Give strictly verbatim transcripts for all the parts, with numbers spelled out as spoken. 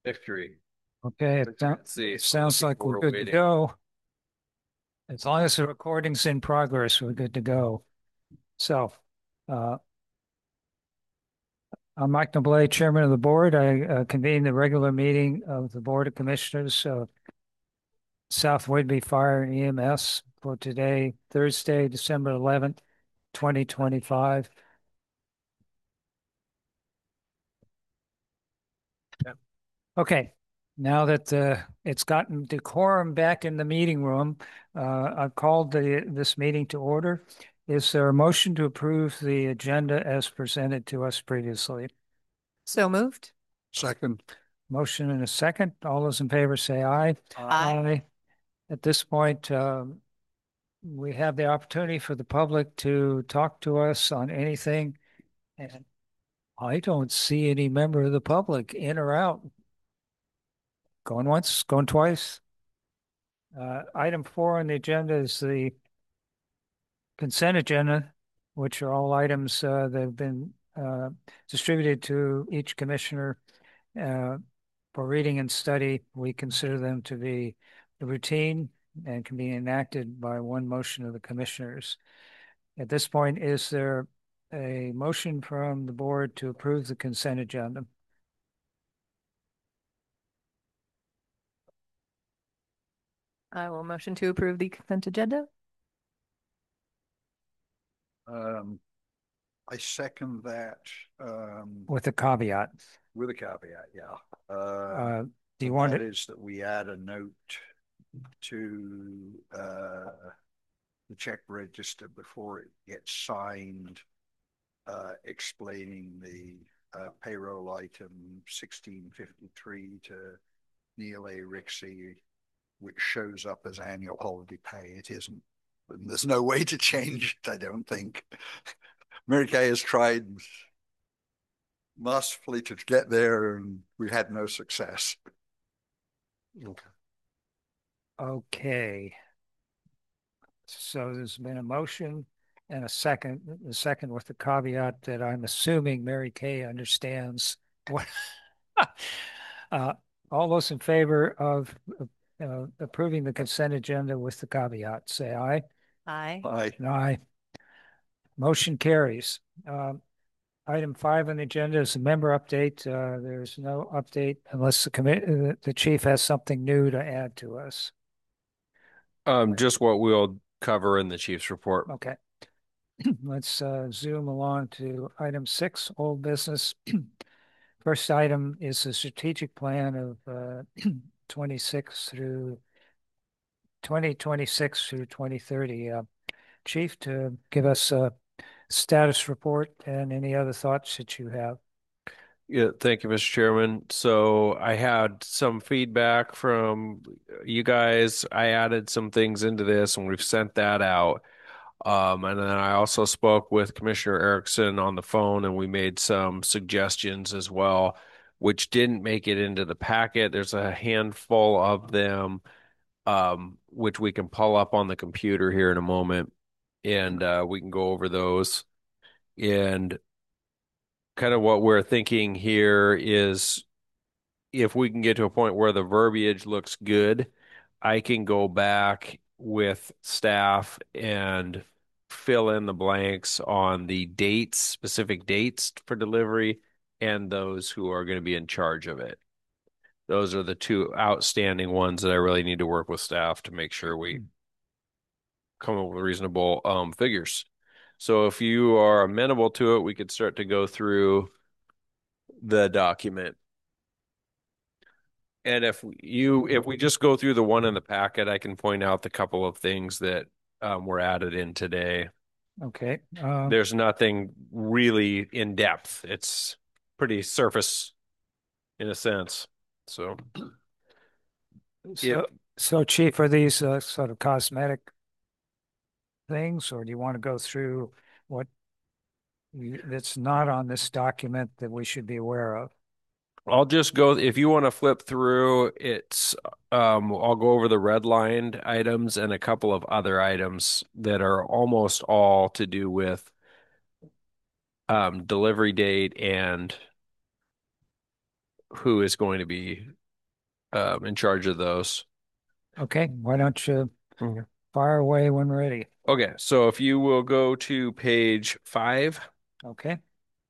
Victory. Okay, it sou- Let's see. it A lot of sounds like people we're are good to waiting. go. As long as the recording's in progress, we're good to go. So, uh, I'm Mike Nobley, Chairman of the Board. I uh, convene the regular meeting of the Board of Commissioners of South Whidbey Fire and E M S for today, Thursday, December eleventh, twenty twenty-five. Okay, now that uh, it's gotten decorum back in the meeting room, uh, I've called the, this meeting to order. Is there a motion to approve the agenda as presented to us previously? So moved. Second. Motion and a second. All those in favor say aye. Aye. At this point, um, we have the opportunity for the public to talk to us on anything. And I don't see any member of the public in or out. Going once, going twice. Uh, item four on the agenda is the consent agenda, which are all items uh, that have been uh, distributed to each commissioner uh, for reading and study. We consider them to be routine and can be enacted by one motion of the commissioners. At this point, is there a motion from the board to approve the consent agenda? I will motion to approve the consent agenda. Um, I second that, um, With a caveat. with a caveat, yeah. Uh, Uh, do you and want that it? is that we add a note to, uh, the check register before it gets signed, uh, explaining the, uh, payroll item sixteen fifty-three to Neil A. Rixey, which shows up as annual holiday pay. It isn't. And there's no way to change it, I don't think. Mary Kay has tried masterfully to get there, and we had no success. Okay. Okay. So there's been a motion and a second, the second with the caveat that I'm assuming Mary Kay understands what. Uh, all those in favor of uh, approving the consent agenda with the caveat, say aye. Aye. Aye. Aye. Motion carries. Um, Item five on the agenda is a member update. Uh, there's no update unless the commit, uh, the chief has something new to add to us. Um, just what we'll cover in the chief's report. Okay. Let's uh, zoom along to item six, old business. First item is the strategic plan of uh, twenty-six through twenty twenty-six through twenty thirty. Uh, Chief, to give us a status report and any other thoughts that you have. Yeah, thank you, Mister Chairman. So I had some feedback from you guys. I added some things into this and we've sent that out. Um, and then I also spoke with Commissioner Erickson on the phone and we made some suggestions as well, which didn't make it into the packet. There's a handful of them, um, which we can pull up on the computer here in a moment and uh, we can go over those. And kind of what we're thinking here is if we can get to a point where the verbiage looks good, I can go back with staff and fill in the blanks on the dates, specific dates for delivery, and those who are going to be in charge of it. Those are the two outstanding ones that I really need to work with staff to make sure we come up with reasonable um, figures. So if you are amenable to it, we could start to go through the document. And if you if we just go through the one in the packet, I can point out the couple of things that um, were added in today. Okay. Uh, There's nothing really in depth. It's pretty surface in a sense. So if so, so Chief, are these uh, sort of cosmetic things, or do you want to go through what you, that's not on this document that we should be aware of? I'll just go, if you want to flip through, it's um, I'll go over the redlined items and a couple of other items that are almost all to do with um, delivery date and who is going to be um, in charge of those. Okay, why don't you Okay. fire away when ready? Okay, so if you will go to page five, Okay,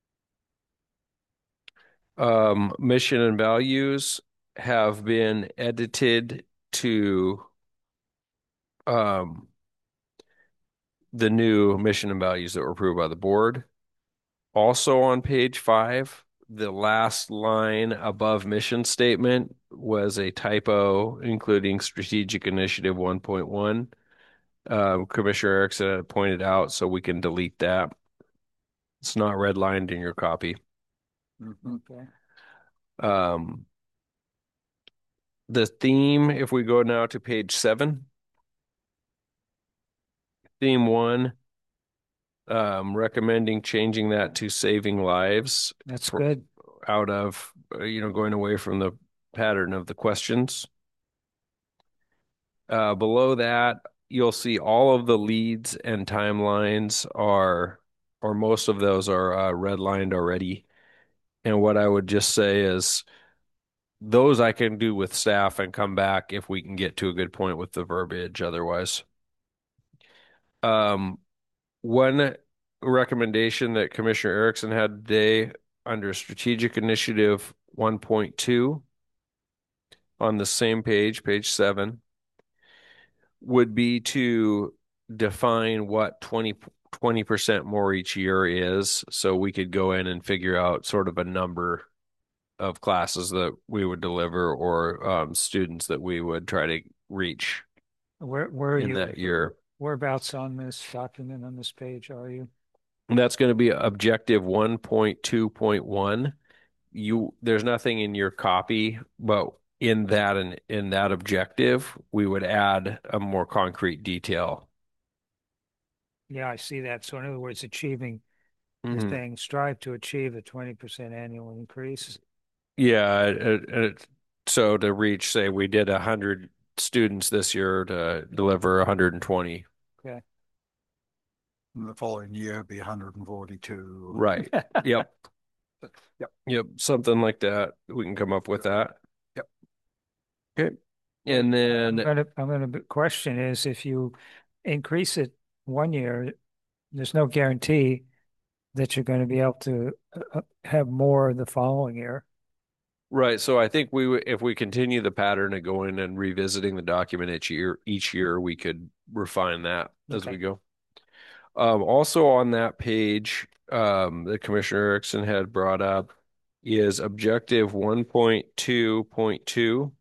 um, mission and values have been edited to um, the new mission and values that were approved by the board. Also on page five, the last line above mission statement was a typo, including strategic initiative one point one. Um, Commissioner Erickson had pointed out, so we can delete that. It's not redlined in your copy. Mhm. okay. Um, the theme, if we go now to page seven, theme one, um, recommending changing that to saving lives That's for, good. out of, uh, you know, going away from the pattern of the questions. Uh, below that, you'll see all of the leads and timelines are, or most of those are uh, redlined already. And what I would just say is those I can do with staff and come back if we can get to a good point with the verbiage otherwise. Um, one recommendation that Commissioner Erickson had today under Strategic Initiative one point two on the same page, page seven, would be to define what twenty, twenty percent more each year is. So we could go in and figure out sort of a number of classes that we would deliver or um, students that we would try to reach Where where are in you? that year. Whereabouts on this document on this page are you? And that's going to be objective one point two point one. You there's nothing in your copy, but in that and in that objective, we would add a more concrete detail. Yeah, I see that. So in other words, achieving the Mhm. thing, strive to achieve a twenty percent annual increase. Yeah, it, it, so to reach, say, we did a hundred students this year to deliver one hundred twenty. Okay. And the following year be one hundred forty-two. Right. Yep. Yep. Yep. Something like that. We can come up with that. Yep. Okay. And I'm then, gonna I'm gonna question is if you increase it one year, there's no guarantee that you're going to be able to uh, uh, have more the following year. right. So I think we, would- if we continue the pattern of going and revisiting the document each year, each year, we could refine that as Okay. we go. Um, also on that page, um, that Commissioner Erickson had brought up is objective one point two point two,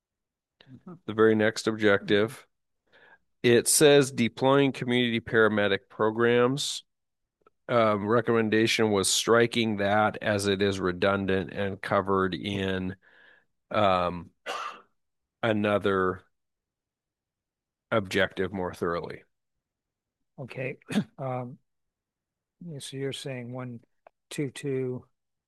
the very next objective. It says deploying community paramedic programs. Um, recommendation was striking that as it is redundant and covered in um, another objective more thoroughly. Okay. Um, yeah, so you're saying one, two, two,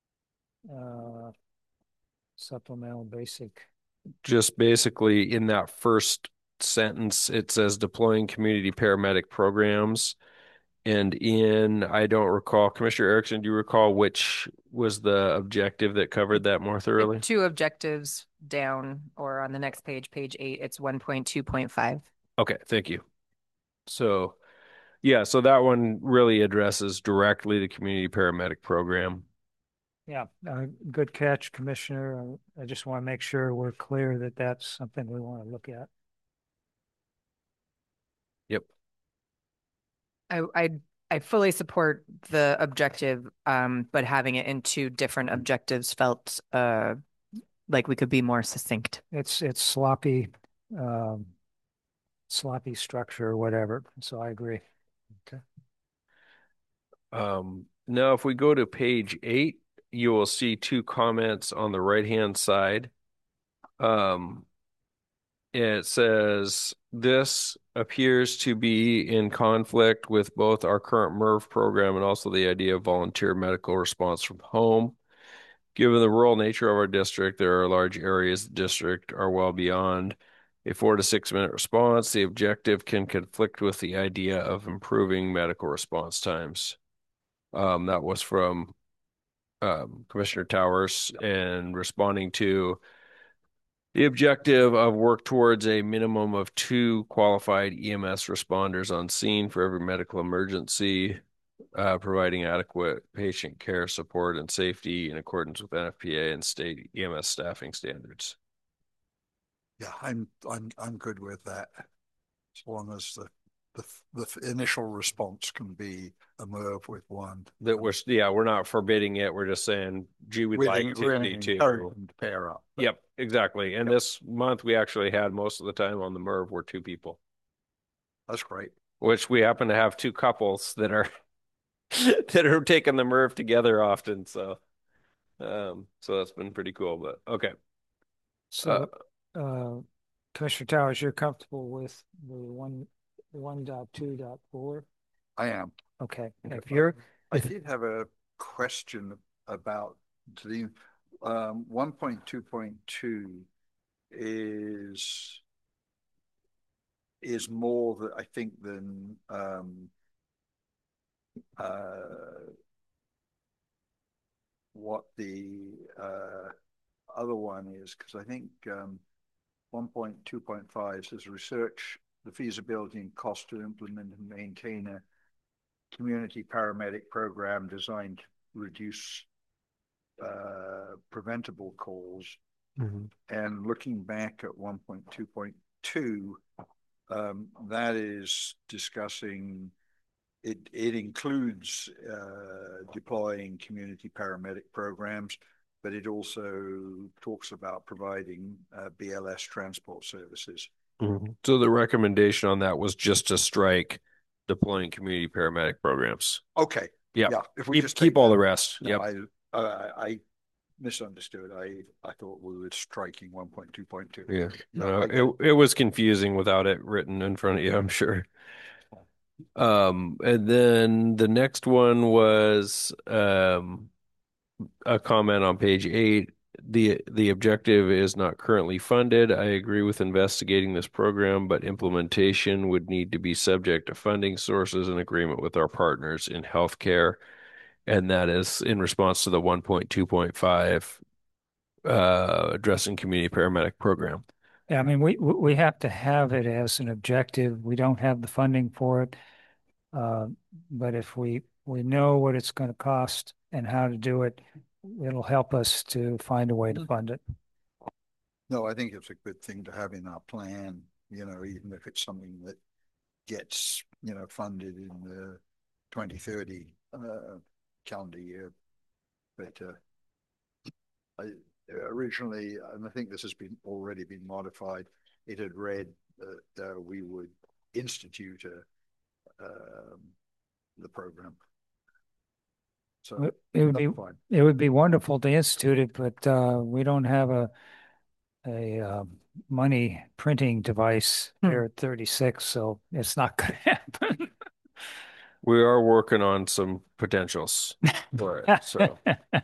uh, supplemental basic. Just basically in that first sentence, it says deploying community paramedic programs. And in, I don't recall, Commissioner Erickson, do you recall which was the objective that covered that more thoroughly? Two objectives down, or on the next page, page eight, it's one point two point five. Okay, thank you. So, yeah, so that one really addresses directly the community paramedic program. Yeah, uh, good catch, Commissioner. I, I just want to make sure we're clear that that's something we want to look at. Yep. I, I, I fully support the objective, um, but having it in two different objectives felt, uh, like we could be more succinct. It's it's sloppy, um, sloppy structure or whatever. So I agree. Okay. Um, now, if we go to page eight, you will see two comments on the right-hand side. Um, it says, this appears to be in conflict with both our current MERV program and also the idea of volunteer medical response from home. Given the rural nature of our district, there are large areas of the district are well beyond a four to six minute response. The objective can conflict with the idea of improving medical response times. Um, that was from um, Commissioner Towers and responding to the objective of work towards a minimum of two qualified E M S responders on scene for every medical emergency, uh, providing adequate patient care support and safety in accordance with N F P A and state E M S staffing standards. Yeah, I'm I'm I'm good with that. As long as the the, the initial response can be a MERV with one. That we're, yeah, we're not forbidding it. We're just saying, gee, we'd We're like we're to be encourage two. them to pair up. Yep, exactly. And Yep. this month we actually had most of the time on the MERV were two people, That's great. which we happen to have two couples that are that are taking the MERV together often. So, um, so that's been pretty cool. But okay, So, uh, Commissioner Towers, you're comfortable with the one, one dot two dot four? I am. Okay, if you're, I did have a question about the um, one point two point two is is more that I think than um, uh, what the uh, other one is, because I think um, one point two point five says research the feasibility and cost to implement and maintain a community paramedic program designed to reduce uh, preventable calls. mm-hmm. And looking back at one point two point two, um, that is discussing, it, it includes uh, deploying community paramedic programs, but it also talks about providing uh, B L S transport services. Mm-hmm. So the recommendation on that was just to strike deploying community paramedic programs. Okay. Yep. Yeah. If we keep, just keep all that, the rest. no, Yep. I, uh, I misunderstood. I, I thought we were striking one point two point two. Yeah. No, uh, it, it was confusing without it written in front of you, I'm sure. Um, and then the next one was um, a comment on page eight. The the objective is not currently funded. I agree with investigating this program, but implementation would need to be subject to funding sources and agreement with our partners in healthcare. And that is in response to the one point two point five uh, addressing community paramedic program. yeah, I mean, we, we have to have it as an objective. We don't have the funding for it. Uh, but if we, we know what it's going to cost and how to do it, it'll help us to find a way to fund it. No, I think it's a good thing to have in our plan, you know, even if it's something that gets, you know, funded in the twenty thirty uh, calendar year. But uh, I originally, and I think this has been already been modified, it had read that uh, we would institute a, um, the program. So it would be fine. it would be wonderful to institute it, but uh, we don't have a a uh, money printing device Hmm. here at thirty-six, so it's not going to happen. We are working on some potentials for it. So,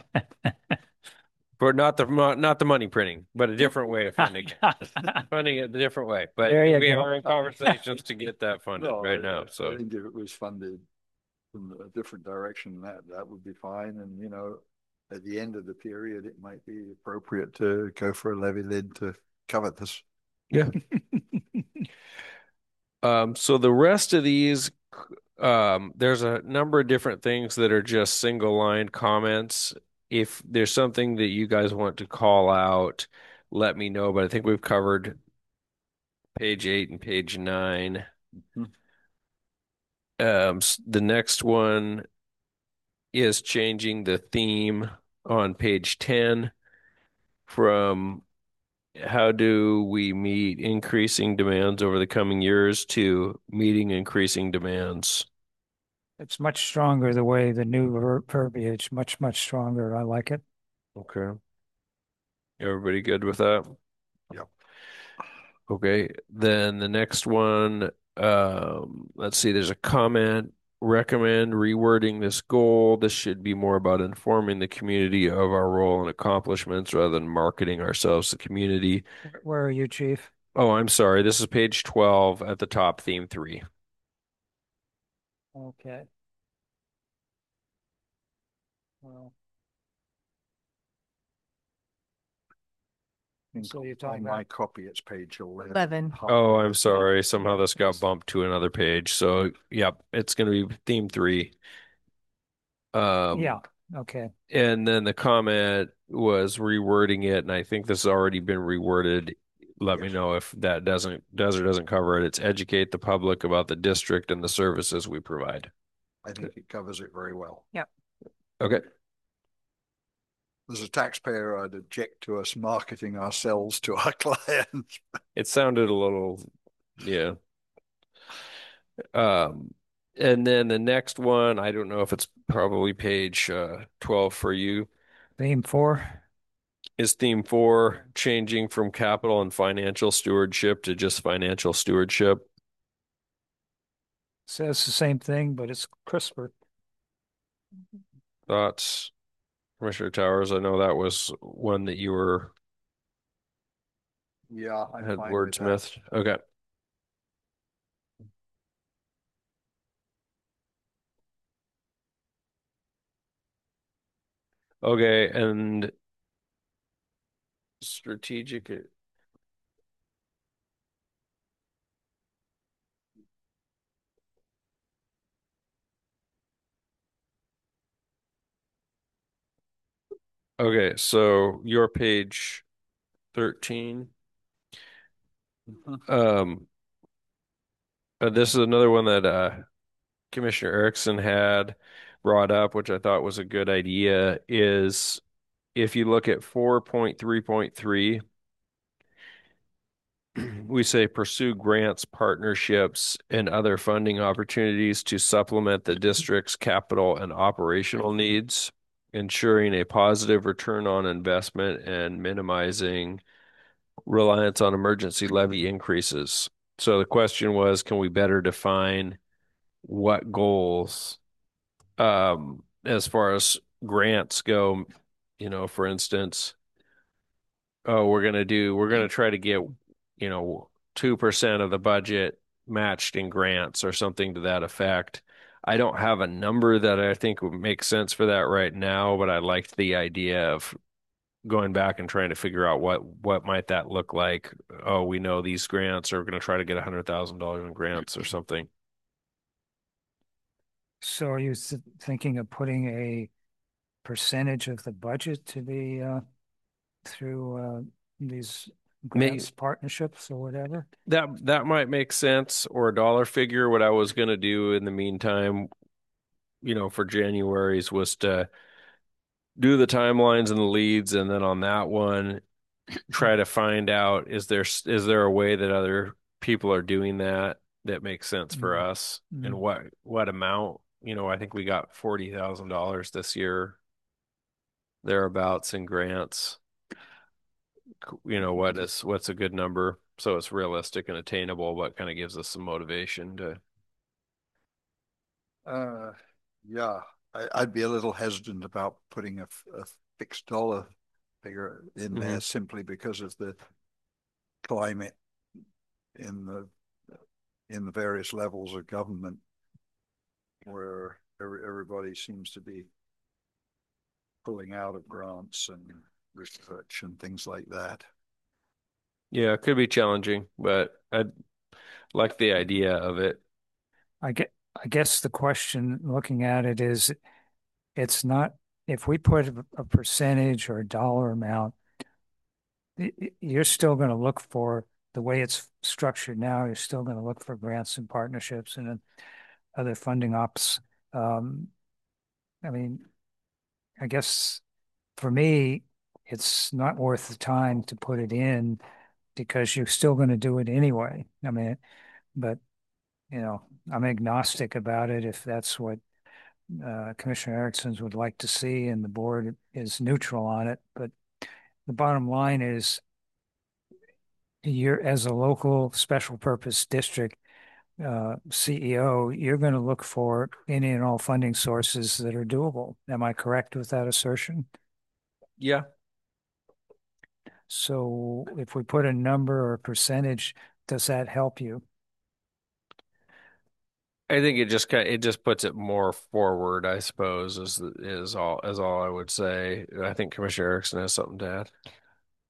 for not the not the money printing, but a different way of funding it. Funding it a different way. But There you we go. are in conversations to get that funded No, right I, now. I So think if it was funded from a different direction, that that would be fine. And you know, at the end of the period, it might be appropriate to go for a levy lid to cover this. yeah. Um, so the rest of these, um, there's a number of different things that are just single line comments. If there's something that you guys want to call out, let me know. But I think we've covered page eight and page nine. Mm-hmm. Um, the next one is changing the theme on page ten from how do we meet increasing demands over the coming years to meeting increasing demands. It's much stronger the way the new ver verbiage, much, much stronger. I like it. Okay. Everybody good with that? Yep. Okay. Then the next one, um, let's see, there's a comment. Recommend rewording this goal. This should be more about informing the community of our role and accomplishments rather than marketing ourselves to the community. Where are you, Chief? Oh, I'm sorry. This is page twelve at the top, theme three. Okay. Well, So you're On talking my about, copy, it's page eleven. Eleven. Oh, I'm sorry. Somehow this got bumped to another page. So, yep, it's going to be theme three. Um, yeah, okay. and then the comment was rewording it, and I think this has already been reworded. Let me Yes. know if that doesn't does or doesn't cover it. It's educate the public about the district and the services we provide. I think it covers it very well. Yep. Okay. As a taxpayer, I'd object to us marketing ourselves to our clients. It sounded a little, yeah. Um, and then the next one, I don't know if it's probably page uh, twelve for you, Theme four, is theme four, changing from capital and financial stewardship to just financial stewardship. says the same thing, but it's crisper. Thoughts, Commissioner Towers? I know that was one that you were Yeah, I'm had fine with that. wordsmithed. Okay. Okay, and strategic. Okay, so your page thirteen. Mhm. Um, uh, this is another one that uh, Commissioner Erickson had brought up, which I thought was a good idea, is if you look at four point three point three, we say pursue grants, partnerships, and other funding opportunities to supplement the district's capital and operational needs, ensuring a positive return on investment and minimizing reliance on emergency levy increases. So the question was, can we better define what goals, um, as far as grants go? You know, for instance, oh, we're gonna do, we're gonna try to get, you know, two percent of the budget matched in grants or something to that effect. I don't have a number that I think would make sense for that right now, but I liked the idea of going back and trying to figure out what what might that look like. Oh, we know these grants are going to try to get a hundred thousand dollars in grants or something. So are you th- thinking of putting a percentage of the budget to be uh, through uh, these May, grants, partnerships, or whatever? that that might make sense, or a dollar figure. What I was going to do in the meantime, you know, for January's was to do the timelines and the leads, and then on that one, try to find out is there is there a way that other people are doing that that makes sense for Mm, us, and mm. what what amount. You know, I think we got forty thousand dollars this year, thereabouts, in grants. You know, what is what's a good number so it's realistic and attainable, but kind of gives us some motivation to. Uh, yeah, I, I'd be a little hesitant about putting a, a fixed dollar figure in Mhm. there simply because of the climate in the in the various levels of government where every, everybody seems to be pulling out of grants and research and things like that. Yeah, it could be challenging, but I like the idea of it. I get, I guess the question looking at it is, it's not, if we put a, a percentage or a dollar amount, y- y- you're still going to look for the way it's structured now. You're still going to look for grants and partnerships and then other funding ops. Um, I mean, I guess for me, it's not worth the time to put it in because you're still going to do it anyway. I mean, but you know, I'm agnostic about it if that's what uh, Commissioner Erickson's would like to see, and the board is neutral on it. But the bottom line is, you're as a local special purpose district uh, C E O, you're going to look for any and all funding sources that are doable. Am I correct with that assertion? Yeah, So if we put a number or a percentage, does that help you? I think it just kind it just puts it more forward, I suppose, is is all is all I would say. I think Commissioner Erickson has something to add.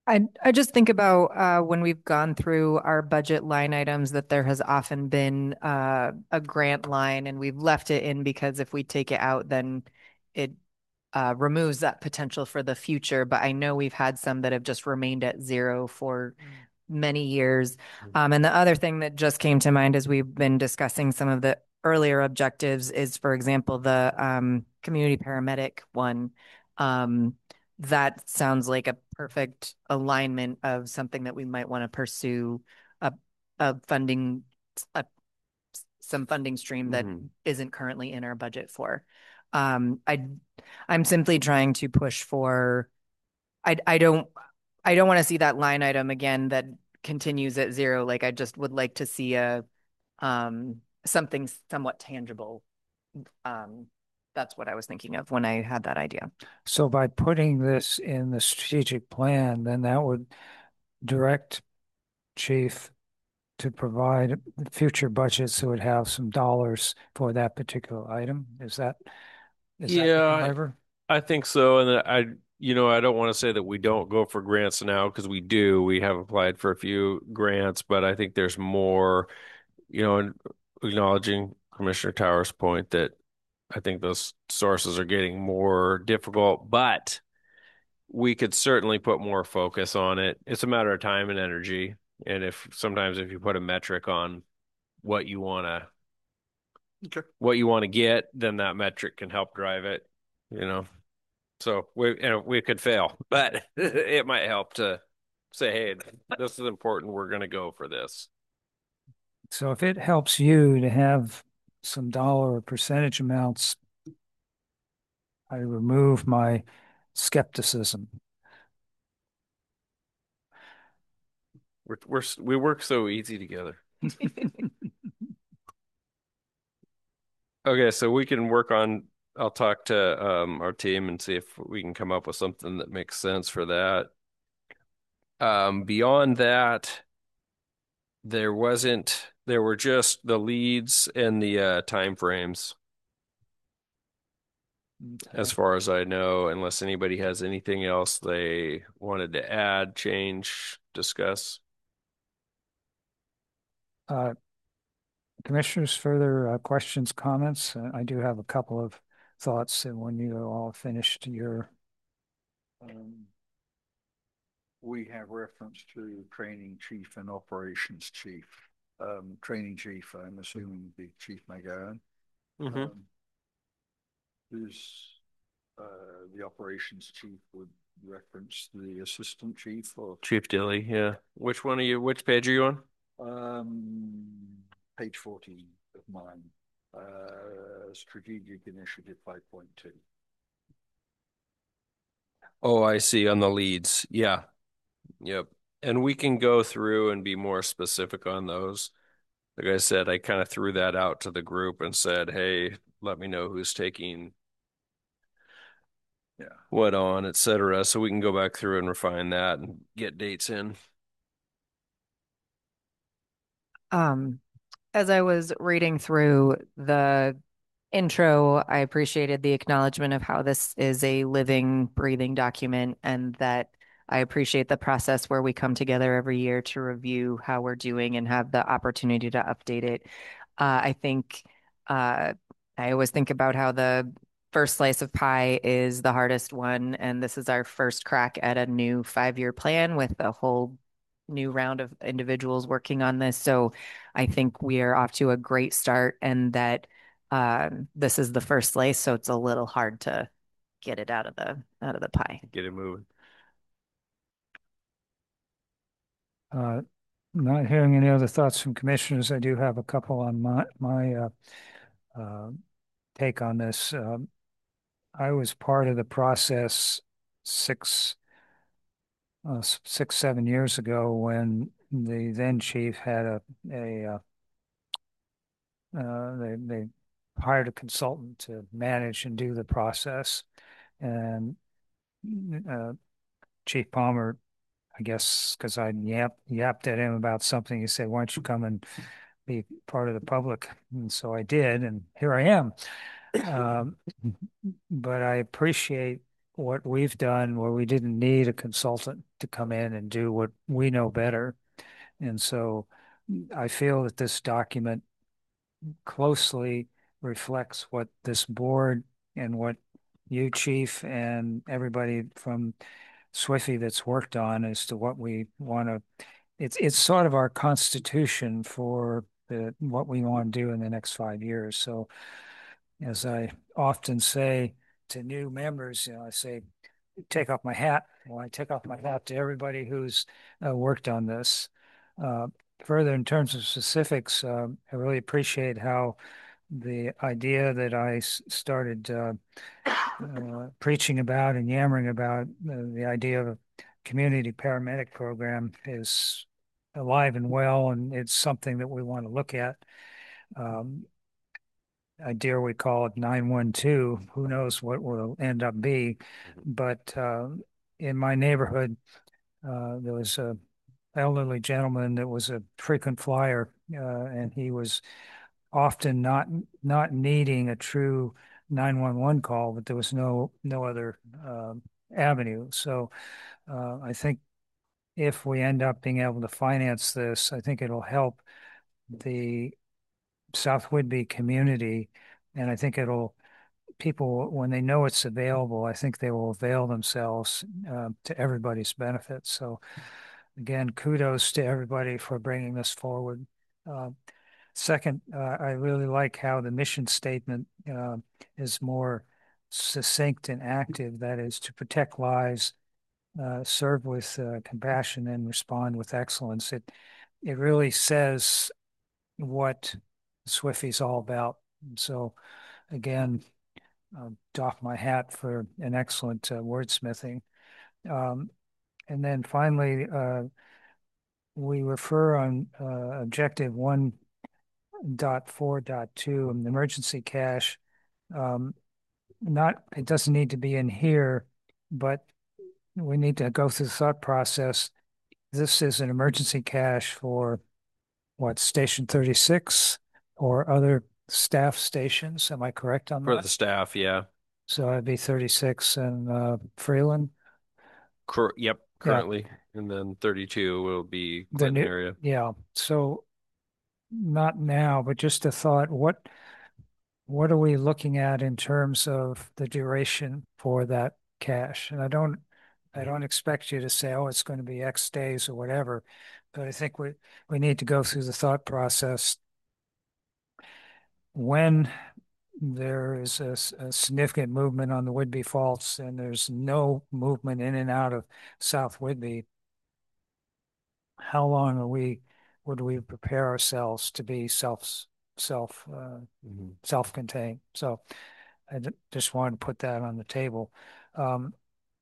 I I just think about uh, when we've gone through our budget line items that there has often been uh, a grant line, and we've left it in because if we take it out, then it uh, removes that potential for the future. But I know we've had some that have just remained at zero for many years. Um, and the other thing that just came to mind as we've been discussing some of the earlier objectives is, for example, the um, community paramedic one. Um, that sounds like a perfect alignment of something that we might want to pursue a, a funding, a, some funding stream that Mhm. isn't currently in our budget for. Um, I, I'm simply trying to push for, I, I don't, I don't want to see that line item again that continues at zero. Like I just would like to see a, um, something somewhat tangible. Um, that's what I was thinking of when I had that idea. So by putting this in the strategic plan, then that would direct chief to provide future budgets that would have some dollars for that particular item. Is that is that the Yeah, driver? I think so. And I, you know, I don't want to say that we don't go for grants now because we do. We have applied for a few grants, but I think there's more, you know, and acknowledging Commissioner Tower's point that I think those sources are getting more difficult, but we could certainly put more focus on it. It's a matter of time and energy. And if sometimes if you put a metric on what you want to Okay. what you want to get, then that metric can help drive it, you know. So we you know, we could fail, but it might help to say, hey, this is important. We're going to go for this. So if it helps you to have some dollar or percentage amounts, I remove my skepticism. We're, we're we work so easy together. Okay, so we can work on. I'll talk to um, our team and see if we can come up with something that makes sense for that. Um, beyond that, there wasn't. There were just the leads and the uh, time frames, as far as I know, unless anybody has anything else they wanted to add, change, discuss. Uh, Commissioners, further uh, questions, comments? Uh, I do have a couple of thoughts and when you all finished your. Um, we have reference to training chief and operations chief. Um, training chief, I'm assuming the Chief McGowan. Mm-hmm. Um, who's uh, the operations chief would reference the assistant chief or Chief Dilly, yeah. Which one are you? Which page are you on? um, page fourteen of mine, uh, strategic initiative five point two. Oh, I see on the leads. Yeah. Yep. And we can go through and be more specific on those. Like I said, I kind of threw that out to the group and said, hey, let me know who's taking Yeah. what on, et cetera. So we can go back through and refine that and get dates in. Um, as I was reading through the intro, I appreciated the acknowledgement of how this is a living, breathing document and that I appreciate the process where we come together every year to review how we're doing and have the opportunity to update it. Uh, I think uh, I always think about how the first slice of pie is the hardest one, and this is our first crack at a new five-year plan with a whole new round of individuals working on this. So I think we are off to a great start, and that um, this is the first slice, so it's a little hard to get it out of the out of the pie. Get it moving. Uh, not hearing any other thoughts from commissioners, I do have a couple on my my uh, uh, take on this. Um, I was part of the process six, uh, six, seven years ago when the then chief had a a uh, uh, they they hired a consultant to manage and do the process, and uh, Chief Palmer, I guess, because I yap, yapped at him about something. He said, "Why don't you come and be part of the public?" And so I did, and here I am. Um, but I appreciate what we've done where we didn't need a consultant to come in and do what we know better. And so I feel that this document closely reflects what this board and what you, Chief, and everybody from SWIFFY that's worked on as to what we want to, it's it's sort of our constitution for the what we want to do in the next five years. So as I often say to new members, you know, I say, take off my hat. Well, I take off my hat to everybody who's uh, worked on this. Uh, further, in terms of specifics, uh, I really appreciate how the idea that I s- started uh, uh, preaching about and yammering about, uh, the idea of a community paramedic program is alive and well, and it's something that we want to look at. Um, I dare we call it nine one two. Who knows what will end up be? But uh, in my neighborhood, uh, there was a elderly gentleman that was a frequent flyer, uh, and he was often not not needing a true nine one one call, but there was no no other uh, avenue. So uh, I think if we end up being able to finance this, I think it'll help the South Whidbey community, and I think it'll people when they know it's available, I think they will avail themselves uh, to everybody's benefit. So again, kudos to everybody for bringing this forward. Uh, second, uh, I really like how the mission statement uh, is more succinct and active. That is to protect lives, uh, serve with uh, compassion, and respond with excellence. It it really says what SWIFFY's all about. So again, uh, doff my hat for an excellent uh, wordsmithing. Um, and then finally, uh, we refer on uh, objective one dot four dot two, um, emergency cash. Um, not, it doesn't need to be in here, but we need to go through the thought process. This is an emergency cash for what, Station thirty-six or other staff stations? Am I correct on For that? the staff, yeah. So it'd be thirty-six and uh, Freeland. Cur yep, Yeah, currently. And then thirty-two will be the Clinton new, area. yeah. So not now, but just a thought. What what are we looking at in terms of the duration for that cash? And I don't I don't expect you to say, oh, it's going to be X days or whatever, but I think we we need to go through the thought process when there is a, a significant movement on the Whidbey Faults and there's no movement in and out of South Whidbey. How long are we, would we prepare ourselves to be self, self, uh, Mhm. self-contained? So I d- just wanted to put that on the table. Um,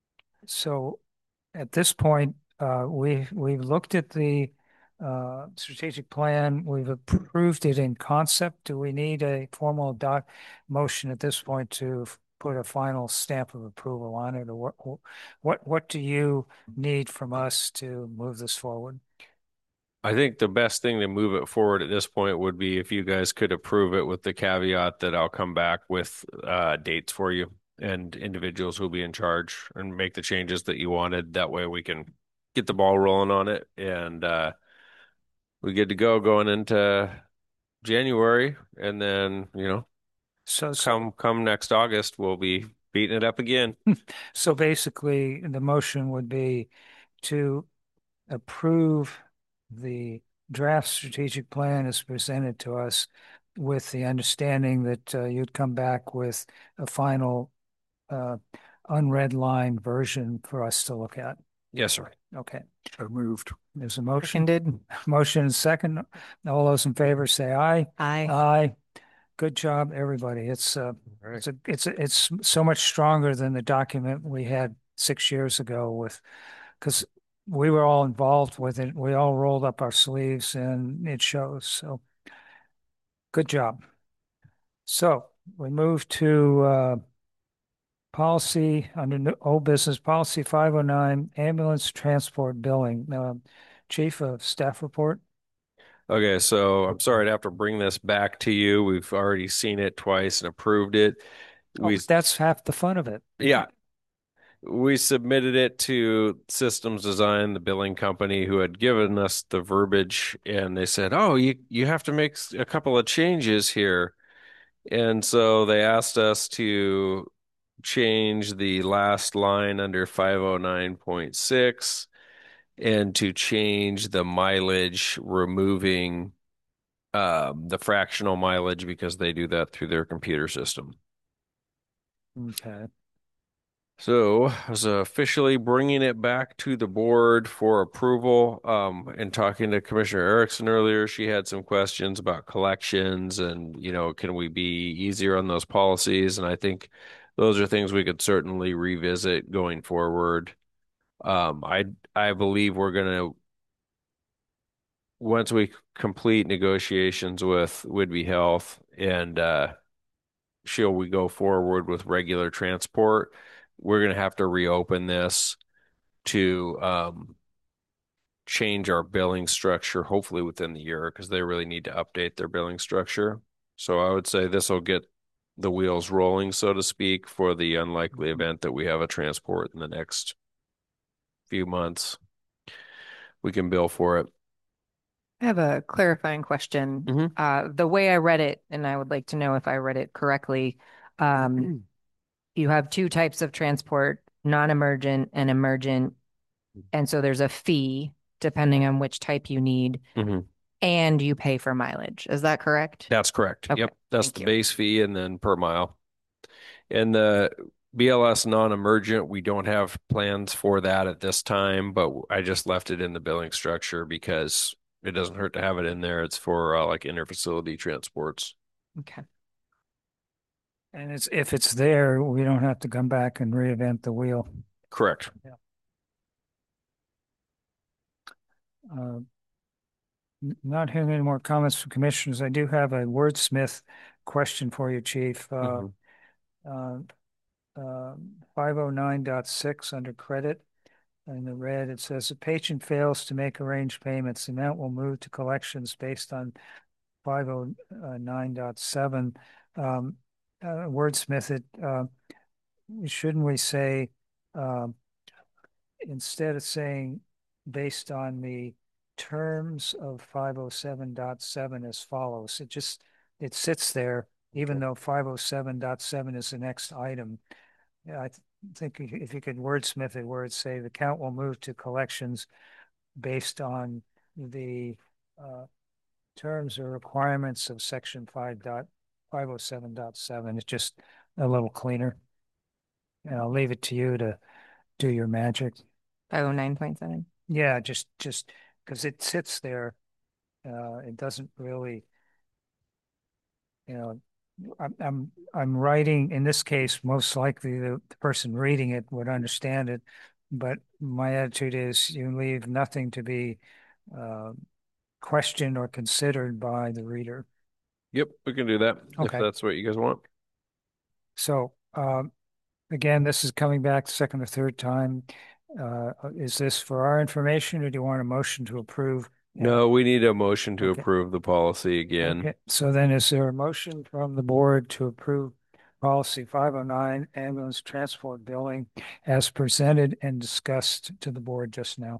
so at this point, uh, we we've looked at the uh, strategic plan. We've approved it in concept. Do we need a formal doc motion at this point to f- put a final stamp of approval on it, or what? What what do you need from us to move this forward? I think the best thing to move it forward at this point would be if you guys could approve it with the caveat that I'll come back with uh, dates for you and individuals who'll be in charge and make the changes that you wanted. That way we can get the ball rolling on it and uh, we get to go going into January. And then, you know, So so come come next August, we'll be beating it up again. so basically, the motion would be to approve the draft strategic plan as presented to us with the understanding that uh, you'd come back with a final uh, unread line version for us to look at. Yes, sir. Okay. So moved. There's a motion. Seconded. Motion and second. All those in favor say aye. Aye. Aye. Good job, everybody. It's uh, All right. it's a, it's a, it's so much stronger than the document we had six years ago with, because we were all involved with it. We all rolled up our sleeves and it shows. So good job. So we move to uh, policy under new- old business policy five oh nine ambulance transport billing. Uh, Chief of Staff report. Okay, so I'm sorry to have to bring this back to you. We've already seen it twice and approved it. Oh, We, but that's half the fun of it. yeah, we submitted it to Systems Design, the billing company who had given us the verbiage, and they said, "Oh, you you have to make a couple of changes here." And so they asked us to change the last line under five oh nine point six and to change the mileage, removing um, the fractional mileage because they do that through their computer system. Okay. So I was officially bringing it back to the board for approval. Um, and talking to Commissioner Erickson earlier, she had some questions about collections and, you know, can we be easier on those policies? And I think those are things we could certainly revisit going forward. Um, I I believe we're gonna once we complete negotiations with Whidbey Health and uh, shall we go forward with regular transport, we're gonna have to reopen this to um, change our billing structure, hopefully within the year, because they really need to update their billing structure. So I would say this will get the wheels rolling, so to speak, for the unlikely event that we have a transport in the next few months. We can bill for it. I have a clarifying question. Mhm. Uh, the way I read it, and I would like to know if I read it correctly. Um, you have two types of transport, non-emergent and emergent. And so there's a fee depending on which type you need, Mhm. and you pay for mileage. Is that correct? That's correct. Okay, Yep. That's thank the you. base fee and then per mile. And the B L S non-emergent, we don't have plans for that at this time, but I just left it in the billing structure because it doesn't hurt to have it in there. It's for uh, like interfacility transports. Okay. And it's if it's there, we don't have to come back and reinvent the wheel. Correct. Uh, n- Not hearing any more comments from commissioners. I do have a wordsmith question for you, Chief. Uh, Mhm. uh, uh, five oh nine point six under credit. In the red, it says, a patient fails to make arranged payments, the amount will move to collections based on five oh nine point seven. Um, uh, wordsmith it, uh, shouldn't we say, um, instead of saying based on the terms of five oh seven point seven as follows, it just, it sits there, even though five oh seven point seven is the next item. Yeah, I th- think if if you could wordsmith it where it say the count will move to collections based on the uh, terms or requirements of section five dot five oh seven dot seven. It's just a little cleaner. And I'll leave it to you to do your magic. five oh nine point seven. Yeah, just just because it sits there, uh, it doesn't really, you know, I'm I'm I'm writing in this case, most likely the, the person reading it would understand it, but my attitude is you leave nothing to be uh, questioned or considered by the reader. Yep, we can do that if Okay. that's what you guys want. So um, again, this is coming back the second or third time. Uh, is this for our information, or do you want a motion to approve? No, we need a motion to Okay. approve the policy again. Okay, so then is there a motion from the board to approve policy five oh nine ambulance transport billing as presented and discussed to the board just now?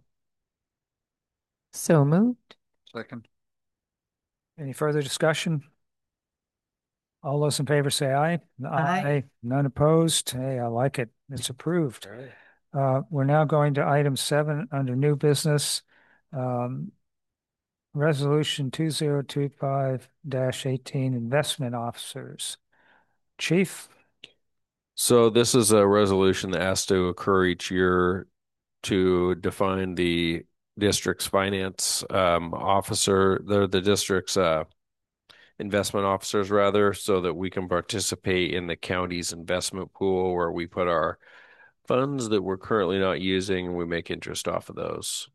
So moved. Second. Any further discussion? All those in favor say aye. Aye. None opposed. Hey, I like it. It's approved. Right. Uh, we're now going to item seven under new business. Um, Resolution two zero two five eighteen, investment officers. Chief? So this is a resolution that has to occur each year to define the district's finance um, officer, the the district's uh, investment officers rather, so that we can participate in the county's investment pool where we put our funds that we're currently not using and we make interest off of those.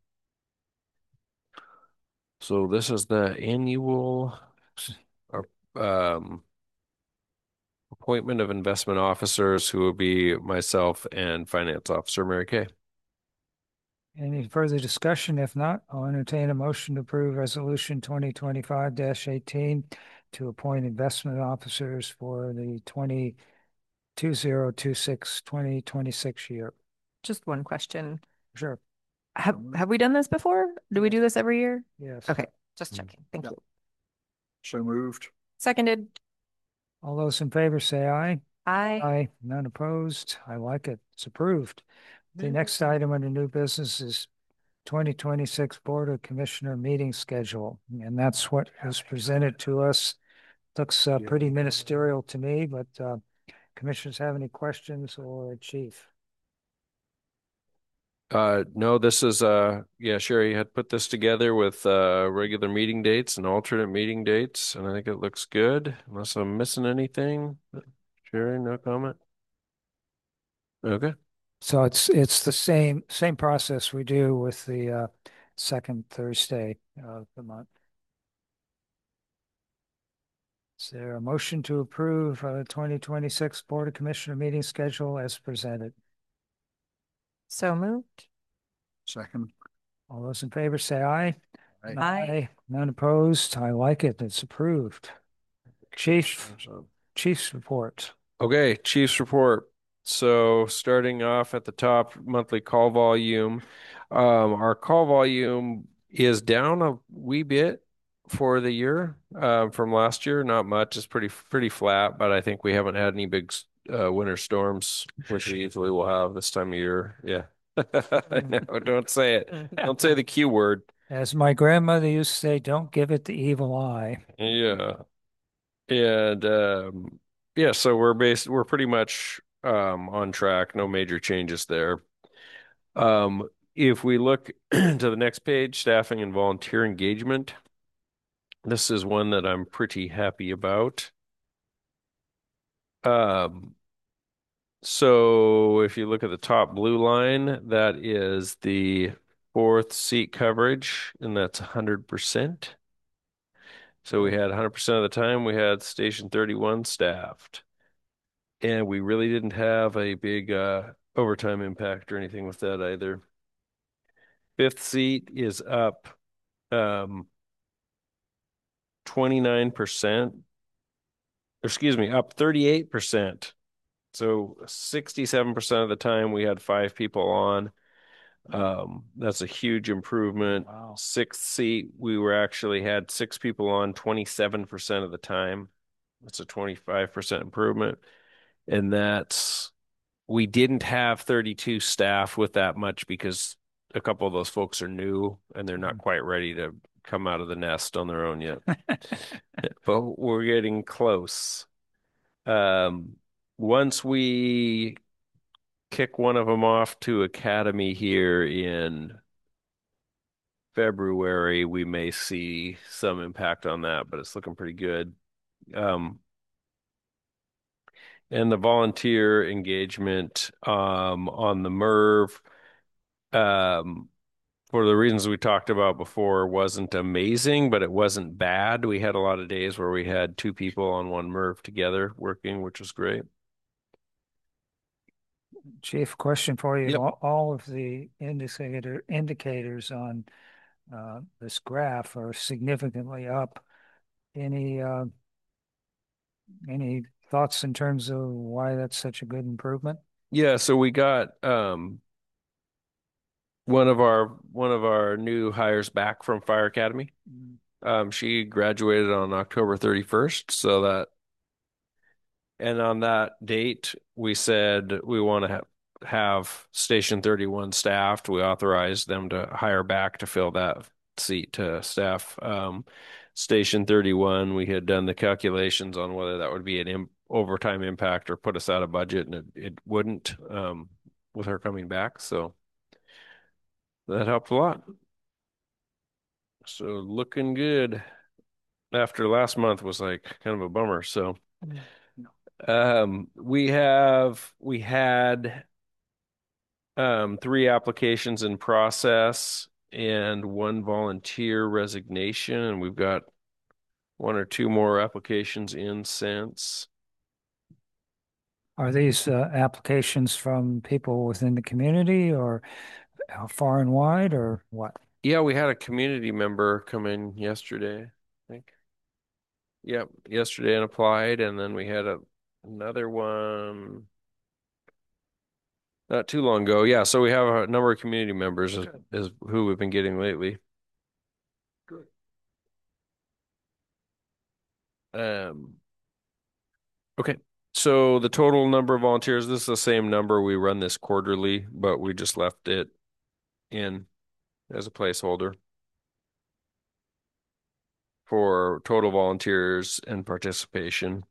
So this is the annual uh, um, appointment of investment officers who will be myself and finance officer Mary Kay. Any further discussion? If not, I'll entertain a motion to approve resolution twenty twenty-five eighteen to appoint investment officers for the twenty two zero two six twenty twenty-six year. Just one question. Sure. Have have we done this before? Do we do this every year? Yes. Okay, just Mm. checking. Thank Yep. you. So moved. Seconded. All those in favor say aye. Aye. Aye. None opposed. I like it. It's approved. The next item under new business is twenty twenty-six Board of Commissioner meeting schedule, and that's what was presented to us. Looks uh, pretty ministerial to me, but uh, commissioners have any questions or chief? Uh, no, this is, uh, yeah, Sherry had put this together with, uh, regular meeting dates and alternate meeting dates, and I think it looks good, unless I'm missing anything. Sherry, no comment? Okay. So it's it's the same same process we do with the uh, second Thursday of the month. Is there a motion to approve uh, twenty twenty-six Board of Commissioner meeting schedule as presented? So moved. Second. All those in favor say aye. Aye. Aye. None opposed. I like it. It's approved. Chief, Chief's report. Okay, Chief's report. So starting off at the top, monthly call volume. Um, our call volume is down a wee bit for the year, um, from last year. Not much. It's pretty pretty flat, but I think we haven't had any big uh, winter storms, which we usually will have this time of year. Yeah. No, don't say it. Don't say the Q word. As my grandmother used to say, don't give it the evil eye. Yeah. And um, yeah, so we're based we're pretty much um, on track, no major changes there. Um, if we look to the next page, staffing and volunteer engagement, this is one that I'm pretty happy about. Um, so if you look at the top blue line, that is the fourth seat coverage, and that's one hundred percent. So we had one hundred percent of the time we had Station thirty-one staffed. And we really didn't have a big uh, overtime impact or anything with that either. Fifth seat is up um, twenty-nine percent, excuse me, up thirty-eight percent. So sixty-seven percent of the time we had five people on. Um, that's a huge improvement. Wow. Sixth seat, we were actually had six people on twenty-seven percent of the time. That's a twenty-five percent improvement. And that's we didn't have thirty-two staff with that much because a couple of those folks are new and they're not quite ready to come out of the nest on their own yet. But we're getting close. Um, once we kick one of them off to academy here in February, we may see some impact on that, but it's looking pretty good. Um, and the volunteer engagement um, on the M E R V, um, for the reasons we talked about before, wasn't amazing, but it wasn't bad. We had a lot of days where we had two people on one M E R V together working, which was great. Chief, question for you. Yep. All, all of the indicator indicators on uh, this graph are significantly up. Any uh, any thoughts in terms of why that's such a good improvement? Yeah, so we got um one of our one of our new hires back from Fire Academy. Um, she graduated on October thirty-first, so that and on that date we said we want to have have Station thirty-one staffed. We authorized them to hire back to fill that seat to staff um, Station thirty-one. We had done the calculations on whether that would be an im overtime impact or put us out of budget, and it, it wouldn't um, with her coming back. So that helped a lot. So looking good after last month was like kind of a bummer. So um, we have we had um, three applications in process and one volunteer resignation, and we've got one or two more applications in since. Are these uh, applications from people within the community or uh, far and wide or what? Yeah, we had a community member come in yesterday, I think. Yep, yesterday and applied, and then we had a another one. Not too long ago. Yeah, so we have a number of community members is, Good. is who we've been getting lately. Good. Um, okay. So the total number of volunteers, this is the same number. We run this quarterly, but we just left it in as a placeholder for total volunteers and participation.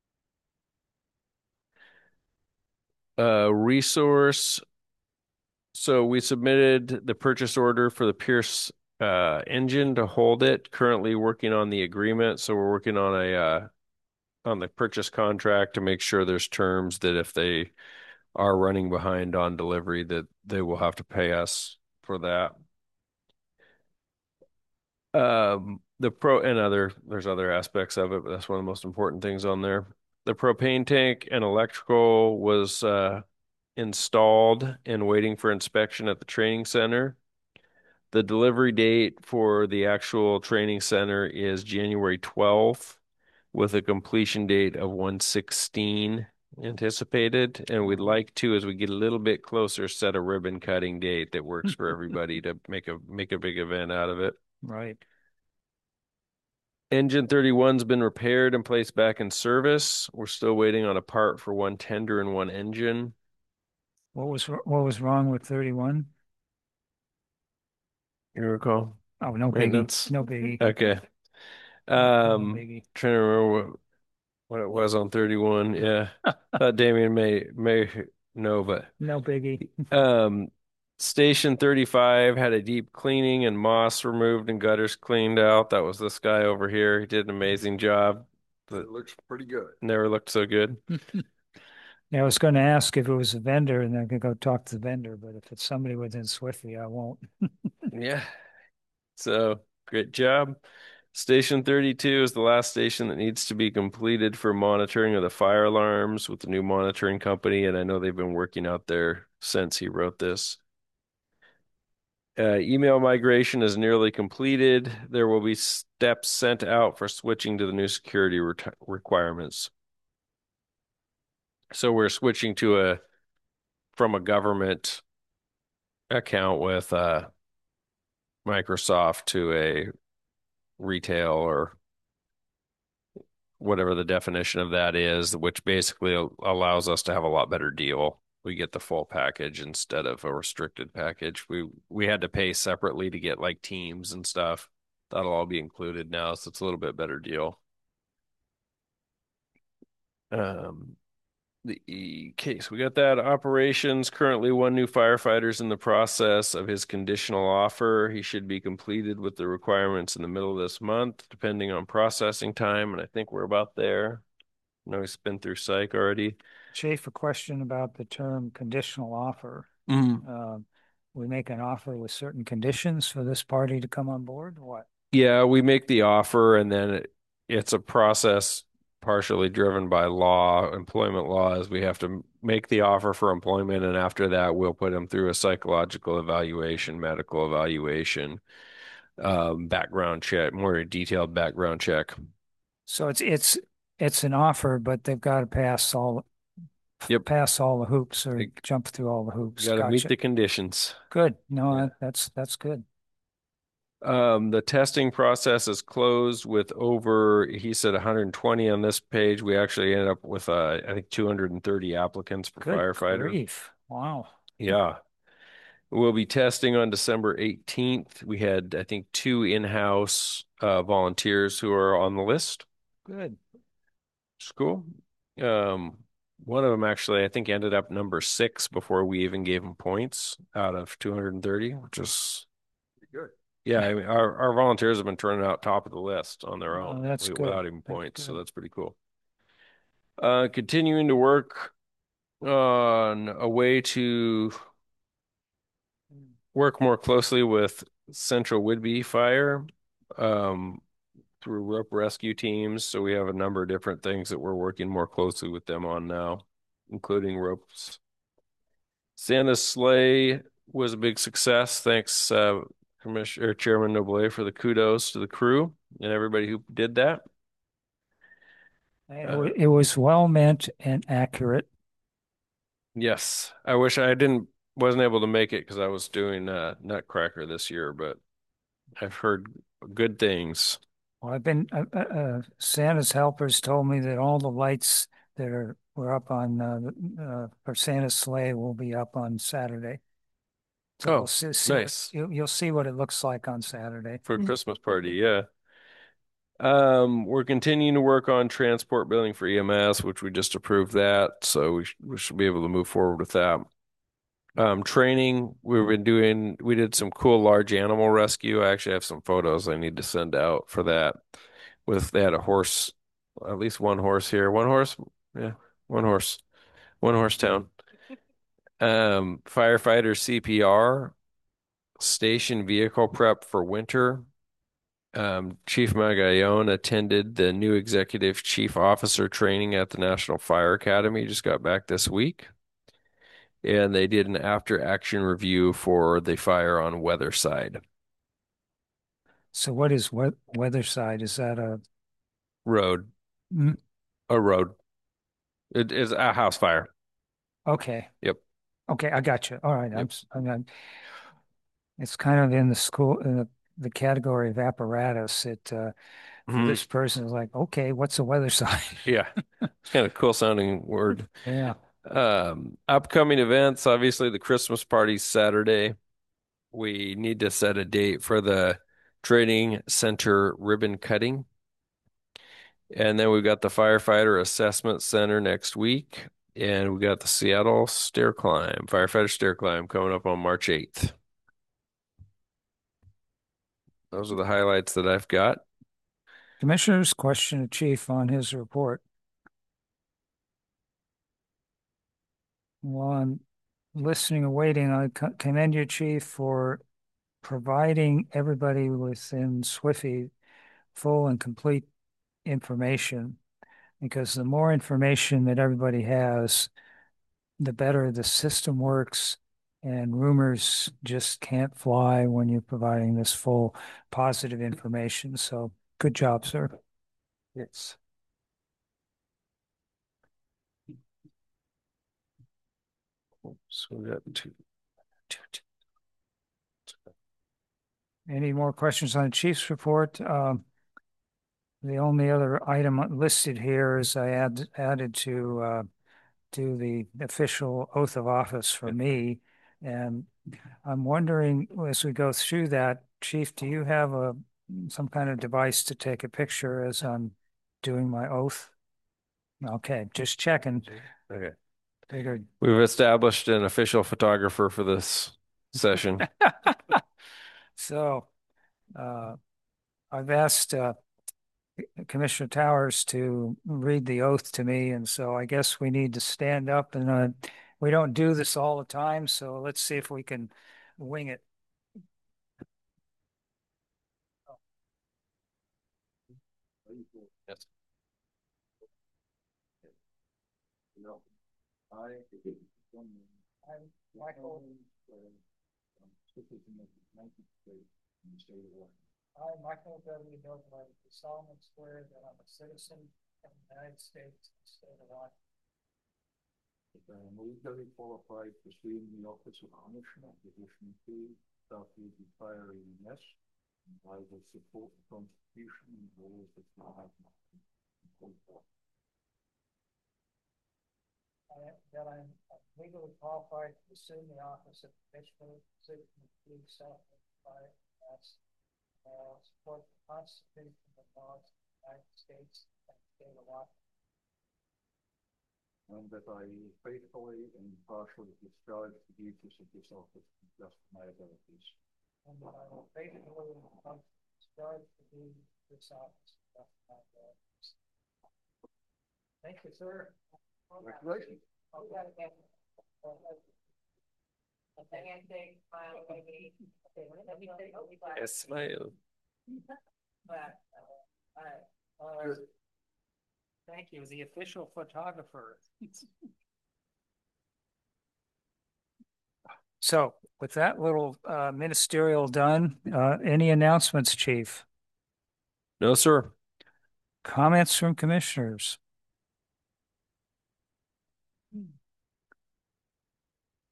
Uh, resource. So we submitted the purchase order for the Pierce uh, engine to hold it. Currently working on the agreement. So we're working on a uh, on the purchase contract to make sure there's terms that if they are running behind on delivery, that they will have to pay us for that. Um, the pro and other there's other aspects of it, but that's one of the most important things on there. The propane tank and electrical was uh, installed and waiting for inspection at the training center. The delivery date for the actual training center is January twelfth with a completion date of one sixteen anticipated. And we'd like to, as we get a little bit closer, set a ribbon cutting date that works for everybody to make a make a big event out of it. Right. Engine thirty-one's been repaired and placed back in service. We're still waiting on a part for one tender and one engine. What was what was wrong with thirty-one? You recall? Oh, no biggie. Maintenance? No biggie. Okay. No Um, biggie. trying to remember what, what it was on thirty-one. Yeah. Thought Damien may may know, but No biggie. um Station thirty-five had a deep cleaning and moss removed and gutters cleaned out. That was this guy over here. He did an amazing job. It That looks pretty good. never looked so good. Yeah, I was going to ask if it was a vendor, and I could go talk to the vendor, but if it's somebody within Swiftly, I won't. Yeah. So great job. Station thirty-two is the last station that needs to be completed for monitoring of the fire alarms with the new monitoring company, and I know they've been working out there since he wrote this. Uh, email migration is nearly completed. There will be steps sent out for switching to the new security re requirements. So we're switching to a from a government account with uh, Microsoft to a retail or whatever the definition of that is, which basically allows us to have a lot better deal. We get the full package instead of a restricted package. We we had to pay separately to get like Teams and stuff. That'll all be included now, so it's a little bit better deal. Um, the case we got that operations currently one new firefighter's in the process of his conditional offer. He should be completed with the requirements in the middle of this month, depending on processing time, and I think we're about there. I know he's been through psych already. Chief, a question about the term conditional offer. Mm. Um, we make an offer with certain conditions for this party to come on board, or what? Yeah, we make the offer and then it, it's a process partially driven by law, employment laws. We have to make the offer for employment, and after that, we'll put him through a psychological evaluation, medical evaluation, um, background check, more detailed background check. So it's it's it's an offer, but they've got to pass all Yep. pass all the hoops or They- jump through all the hoops. You got to meet Gotcha. the conditions. Good. No, Yeah. that- that's that's good. Um, the testing process is closed with over, he said one hundred twenty on this page. We actually ended up with, uh, I think two hundred thirty applicants for Good firefighter. grief. Wow. Yeah. We'll be testing on December eighteenth. We had, I think, two in-house uh, volunteers who are on the list. Good. It's cool. Um, one of them actually, I think, ended up number six before we even gave him points out of two hundred thirty, which is Pretty good. yeah. I mean, our our volunteers have been turning out top of the list on their Oh, own that's wi- good. without even That's points, so good. that's pretty cool. Uh, continuing to work on a way to work more closely with Central Whidbey Fire um, through rope rescue teams. So we have a number of different things that we're working more closely with them on now, including ropes. Santa's sleigh was a big success. Thanks, uh, Commissioner Chairman Noble, for the kudos to the crew and everybody who did that. It Uh, wa- it was well meant and accurate. Yes, I wish I didn't wasn't able to make it because I was doing uh, Nutcracker this year, but I've heard good things. Well, I've been, uh, uh, uh, Santa's helpers told me that all the lights that are, were up on, uh, uh, for Santa's sleigh will be up on Saturday. So we'll Oh, see, see what, nice you'll, you'll see what it looks like on Saturday. for a Christmas party. Yeah. Um, we're continuing to work on transport billing for E M S, which we just approved that, so we sh we should be able to move forward with that. Um, training, we've been doing, we did some cool large animal rescue. I actually have some photos I need to send out for that. With they had a horse, at least one horse here. One horse? Yeah, one horse. One horse town. Um, firefighter C P R, station vehicle prep for winter. Um, Chief Magallon attended the new executive chief officer training at the National Fire Academy. Just got back this week. And they did an after action review for the fire on Weatherside So what is we weather side? Is that a, Road. mm, A road. It is a house fire. okay, Yep. okay, I got you. All right, I'm, Yep. s- I'm, I'm- it's kind of in the school, in the, the category of apparatus. It, uh, for Mhm. this person is like, okay, what's the weather side? Yeah. It's kind of cool sounding word. Yeah. Um, upcoming events, obviously the Christmas party's Saturday. We need to set a date for the training center ribbon cutting. And then we've got the firefighter assessment center next week. And we got the Seattle stair climb, firefighter stair climb coming up on March eighth. Those are the highlights that I've got. Commissioner's question to Chief on his report. While I'm listening and waiting, I co- commend you, Chief, for providing everybody within SWIFFY full and complete information, because the more information that everybody has, the better the system works, and rumors just can't fly when you're providing this full positive information. So good job, sir. Yes. So we got two. two, two. Any more questions on the chief's report? Um, the only other item listed here is I add, added to uh, to the official oath of office for me. And I'm wondering, as we go through that, Chief, do you have a some kind of device to take a picture as I'm doing my oath? Okay, just checking. Okay. Figured. We've established an official photographer for this session. So uh, I've asked uh, Commissioner Towers to read the oath to me, and so I guess we need to stand up, and uh, we don't do this all the time, so let's see if we can wing it. Yes. No, I, I'm Michael. I, Michael W. Douglas, do solemnly swear that I'm a citizen of the United States and the state of Washington. That I am legally qualified to assume the office of Commissioner, Division Two, Southeast Fire E M S. I will support the Constitution and laws of the United I, that I'm legally qualified to assume the office of Commissioner, Division Two, Southeast Fire E M S. I will support the Constitution and laws of the United States and the state of Washington. and that I will faithfully and impartially discharge the duties of this office to the best of my abilities. And that I will faithfully and impartially discharge the duties of this office to the best of my abilities. Thank you, sir. Congratulations. Okay. A handshake, smile, maybe. Okay, let me say, oh, Yes, smile. But, uh, all right, all right. Thank you, the official photographer. So with that little uh, ministerial done, uh, any announcements, Chief? No, sir. Comments from commissioners?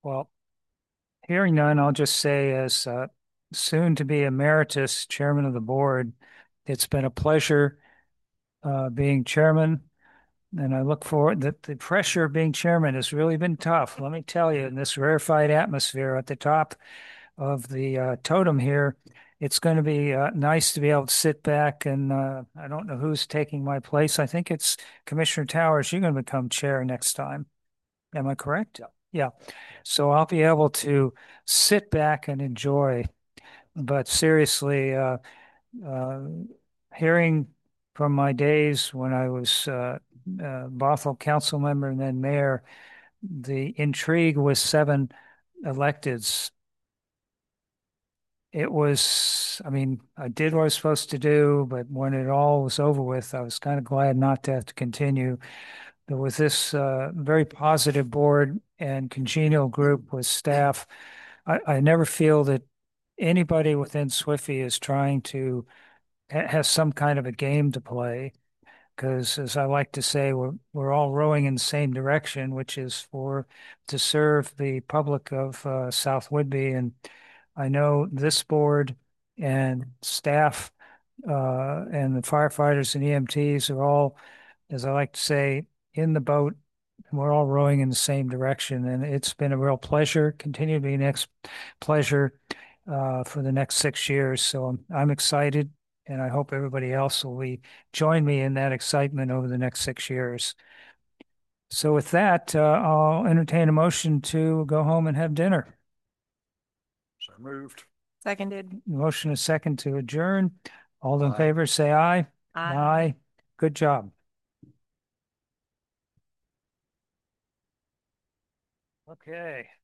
Well, hearing none, I'll just say as uh, soon to be emeritus chairman of the board, it's been a pleasure uh, being chairman. And I look forward that the pressure of being chairman has really been tough. Let me tell you, in this rarefied atmosphere at the top of the uh, totem here, it's going to be uh, nice to be able to sit back and uh, I don't know who's taking my place. I think it's Commissioner Towers. You're going to become chair next time. Am I correct? Yeah. Yeah. So I'll be able to sit back and enjoy. But seriously, uh, uh, hearing from my days when I was uh, uh, Bothell council member and then mayor, the intrigue with seven electeds. It was, I mean, I did what I was supposed to do, but when it all was over with, I was kind of glad not to have to continue. There was this uh, very positive board and congenial group with staff. I, I never feel that anybody within Swiffy is trying to ha has some kind of a game to play. Because as I like to say, we're we're all rowing in the same direction, which is for to serve the public of uh, South Whidbey. And I know this board and staff uh, and the firefighters and E M Ts are all, as I like to say, in the boat. And we're all rowing in the same direction. And it's been a real pleasure, continue to be an ex pleasure uh, for the next six years. So I'm, I'm excited, and I hope everybody else will be join me in that excitement over the next six years. So with that, uh, I'll entertain a motion to go home and have dinner. So moved. Seconded. Motion is second to adjourn. All in Aye. favor, say aye. Aye. Aye. Good job. Okay.